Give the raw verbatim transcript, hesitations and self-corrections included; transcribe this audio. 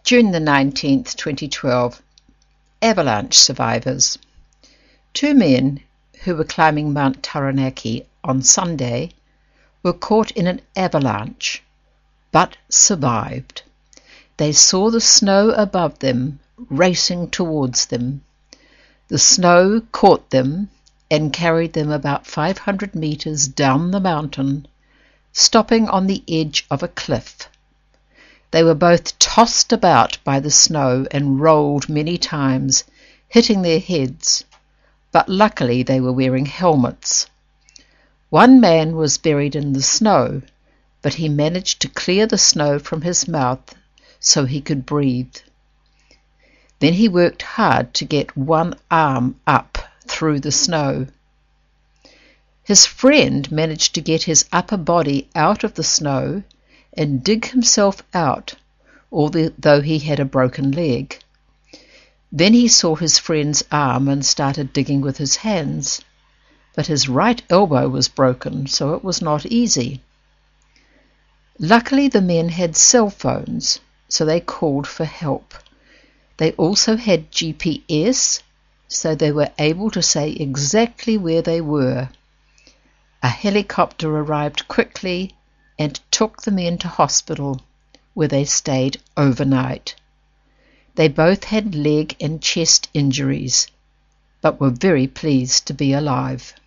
June the nineteenth, twenty twelve, avalanche survivors. Two men who were climbing Mount Taranaki on Sunday were caught in an avalanche, but survived. They saw the snow above them racing towards them. The snow caught them and carried them about five hundred meters down the mountain, stopping on the edge of a cliff. They were both tossed about by the snow and rolled many times, hitting their heads, but luckily they were wearing helmets. One man was buried in the snow, but he managed to clear the snow from his mouth so he could breathe. Then he worked hard to get one arm up through the snow. His friend managed to get his upper body out of the snow and dig himself out, although he had a broken leg. Then he saw his friend's arm and started digging with his hands, but his right elbow was broken, so it was not easy. Luckily the men had cell phones, so they called for help. They also had G P S, so they were able to say exactly where they were. A helicopter arrived quickly and took the men to hospital, where they stayed overnight. They both had leg and chest injuries, but were very pleased to be alive.